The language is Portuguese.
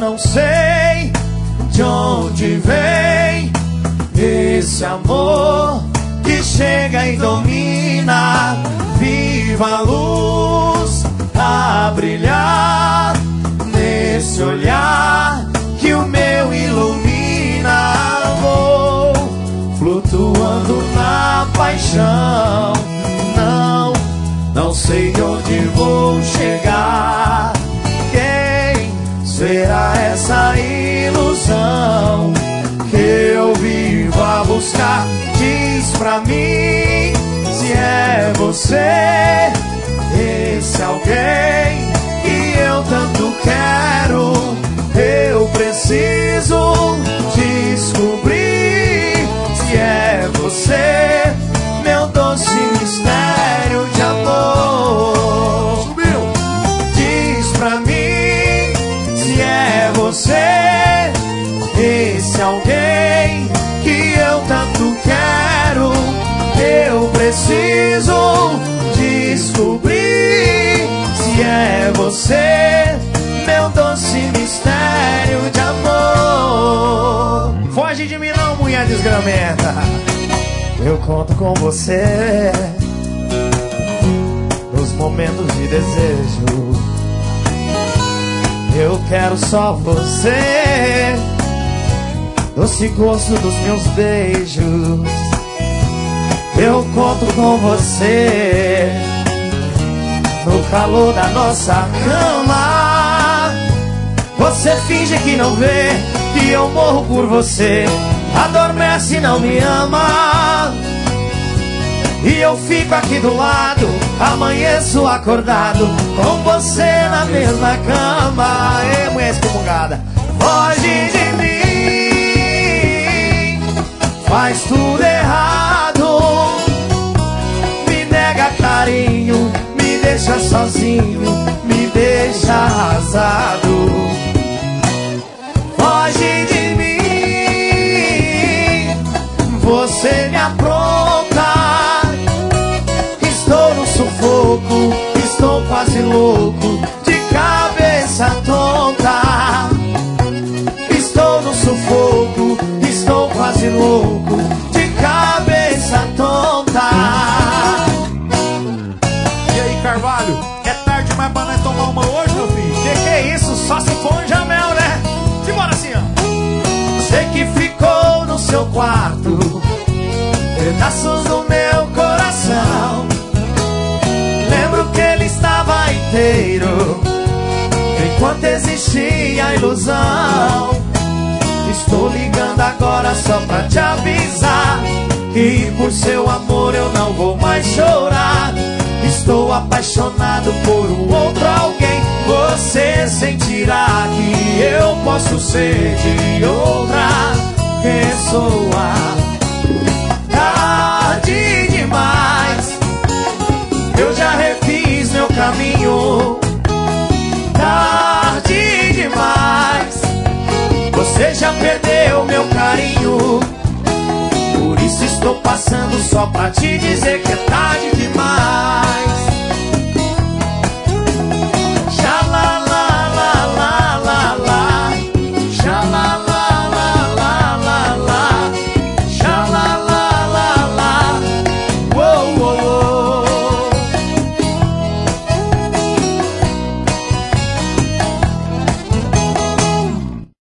não sei de onde vem esse amor que chega e domina. Viva a luz a brilhar nesse olhar que o meu ilumina. Vou flutuando na paixão, não sei de onde vou chegar. Quem será essa ilusão que eu vivo a buscar? Diz pra mim se é você, esse alguém que eu tanto quero. Eu preciso descobrir se é você, meu doce mistério de amor. Subiu. Diz pra mim se é você, esse alguém que eu tanto quero. Eu preciso descobrir se é você, meu doce mistério de amor. Foge de mim não, mulher desgramenta. Eu conto com você nos momentos de desejo. Eu quero só você, doce gosto dos meus beijos. Eu conto com você no calor da nossa cama. Você finge que não vê que eu morro por você. Adormece e não me ama, e eu fico aqui do lado, amanheço acordado com você na mesma cama. Ei, mulher excomungada, foge de mim, faz tudo errado, me nega carinho, me deixa sozinho, me deixa arrasado. Foge de mim, você me apronta. Estou no sufoco, estou quase louco, de cabeça tonta. Estou no sufoco, estou quase louco, de cabeça tonta. E aí, Carvalho, é tarde demais pra nós tomar uma hoje, meu filho? Que é isso? Só se for um Jamel, né? Simbora assim, ó. Sei que ficou no seu quarto pedaços do meu coração. Lembro que ele estava inteiro enquanto existia a ilusão. Estou ligando agora só pra te avisar que por seu amor eu não vou mais chorar. Estou apaixonado por um outro alguém. Você sentirá que eu posso ser de outra pessoa. Tarde demais, eu já refiz meu caminho. Tarde demais, você já perdeu meu carinho. Por isso estou passando só pra te dizer que é tarde demais.